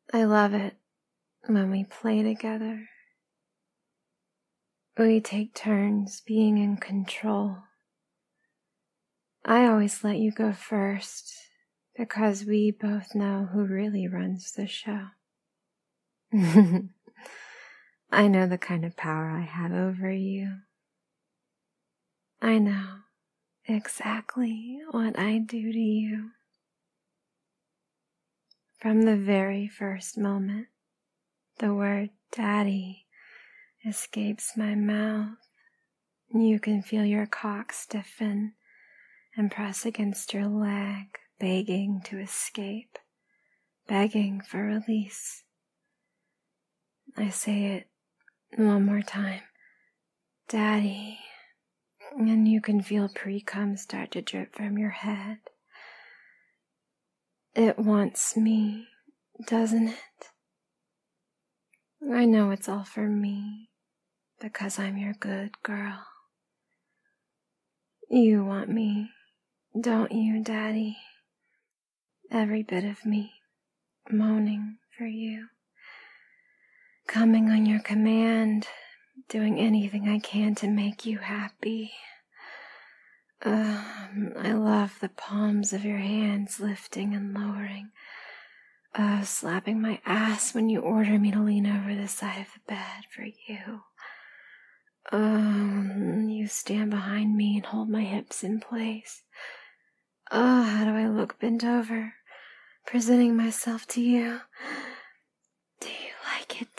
I love it when we play together. We take turns being in control. I always let you go first because we both know who really runs the show. I know the kind of power I have over you. I know exactly what I do to you. From the very first moment, the word daddy escapes my mouth. You can feel your cock stiffen and press against your leg, begging to escape, begging for release. I say it one more time, daddy, and you can feel pre-cum start to drip from your head. It wants me, doesn't it? I know it's all for me, because I'm your good girl. You want me, don't you, daddy? Every bit of me, moaning for you. Coming on your command, doing anything I can to make you happy. I love the palms of your hands lifting and lowering. Slapping my ass when you order me to lean over the side of the bed for you. You stand behind me and hold my hips in place. How do I look bent over, presenting myself to you? Do you like it,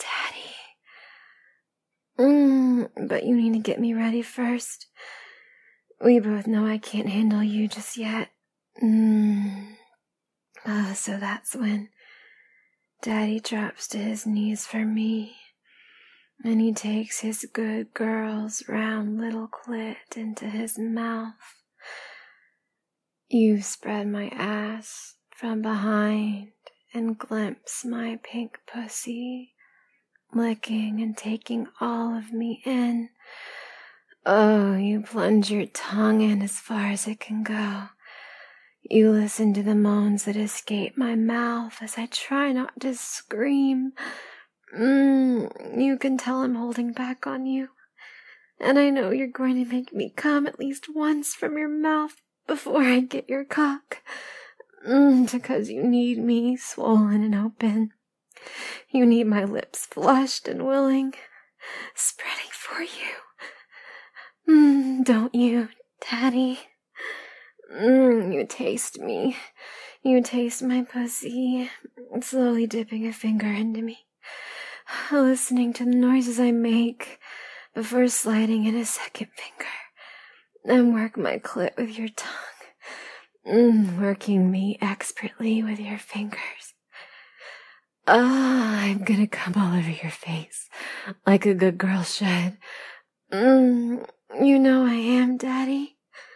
daddy? But you need to get me ready first. We both know I can't handle you just yet. So that's when daddy drops to his knees for me, and he takes his good girl's round little clit into his mouth. You spread my ass from behind and glimpse my pink pussy, licking and taking all of me in. Oh, you plunge your tongue in as far as it can go. You listen to the moans that escape my mouth as I try not to scream. You can tell I'm holding back on you. And I know you're going to make me come at least once from your mouth before I get your cock. Because you need me swollen and open. You need my lips flushed and willing, spreading for you. Don't you, daddy? You taste me. You taste my pussy, slowly dipping a finger into me, listening to the noises I make before sliding in a second finger, and work my clit with your tongue, working me expertly with your fingers. I'm gonna come all over your face, like a good girl should. You know I am, daddy.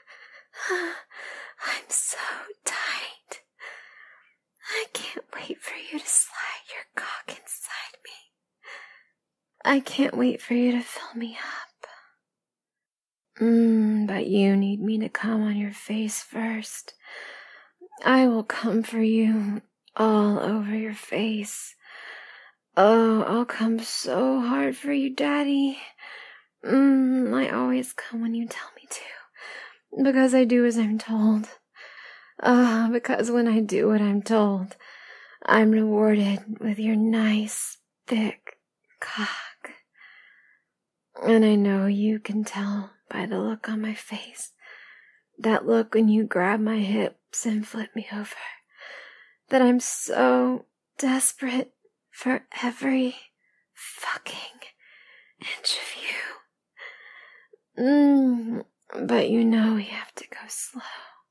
I'm so tight. I can't wait for you to slide your cock inside me. I can't wait for you to fill me up. But you need me to come on your face first. I will come for you all over your face. Oh, I'll come so hard for you, daddy. I always come when you tell me to, because I do as I'm told. Because when I do what I'm told, I'm rewarded with your nice, thick cock. And I know you can tell by the look on my face, that look when you grab my hips and flip me over, that I'm so desperate for every fucking inch of you. But you know you have to go slow.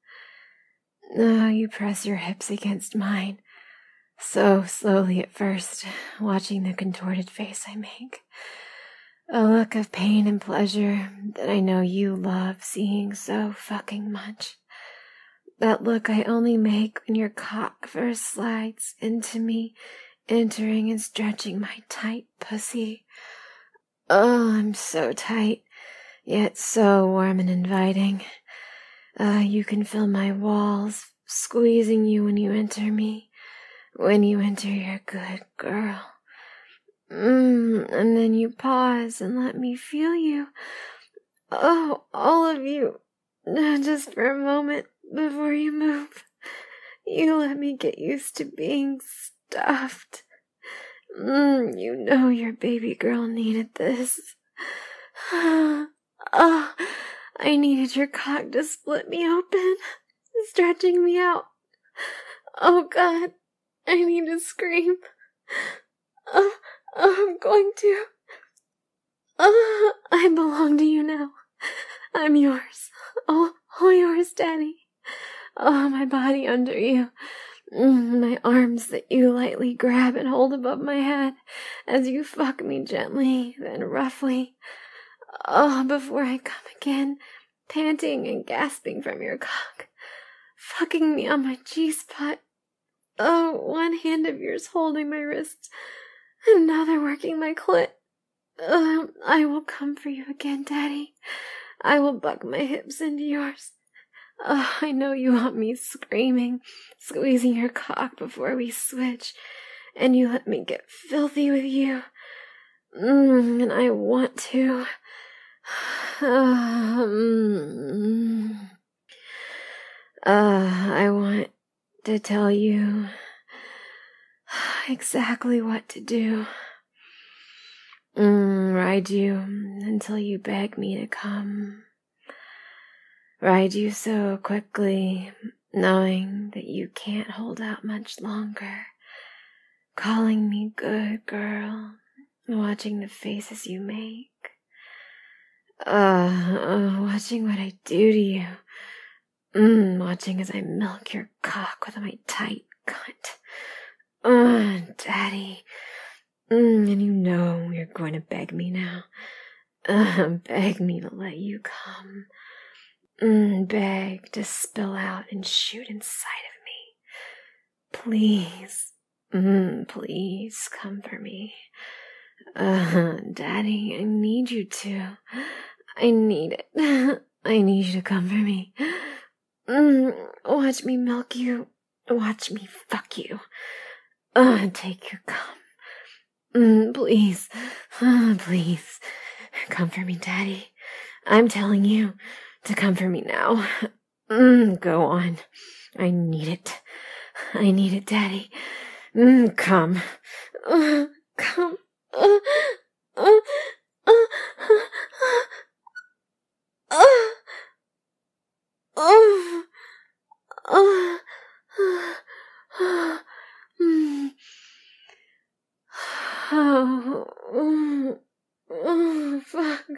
You press your hips against mine, so slowly at first, watching the contorted face I make. A look of pain and pleasure that I know you love seeing so fucking much. That look I only make when your cock first slides into me, entering and stretching my tight pussy. Oh, I'm so tight, yet so warm and inviting. You can feel my walls squeezing you when you enter me, when you enter your good girl. And then you pause and let me feel you. Oh, all of you. Just for a moment before you move. You let me get used to being stuffed. You know your baby girl needed this. Oh, I needed your cock to split me open, stretching me out. Oh God, I need to scream. I'm going to. I belong to you now. I'm yours. All yours, Daddy. Oh, my body under you. My arms that you lightly grab and hold above my head as you fuck me gently, then roughly. Oh, before I come again, panting and gasping from your cock, fucking me on my G-spot. Oh, one hand of yours holding my wrists, another working my clit. I will come for you again, Daddy. I will buck my hips into yours. I know you want me screaming, squeezing your cock before we switch, and you let me get filthy with you. And I want to. I want to tell you exactly what to do. Ride you until you beg me to come. Ride you so quickly, knowing that you can't hold out much longer. Calling me good girl, watching the faces you make. Watching what I do to you. Watching as I milk your cock with my tight cunt. Daddy. And you know you're going to beg me now. Beg me to let you come. Beg to spill out and shoot inside of me. Please. Please come for me. Daddy, I need you to. I need it. I need you to come for me. Watch me milk you. Watch me fuck you. Take your cum. Please. Please. Come for me, Daddy. I'm telling you to come for me now. Go on. I need it. I need it, Daddy. Come. Come. Fuck.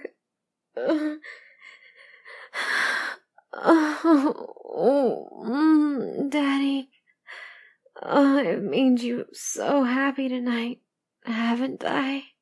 Daddy. I've made you so happy tonight, haven't I?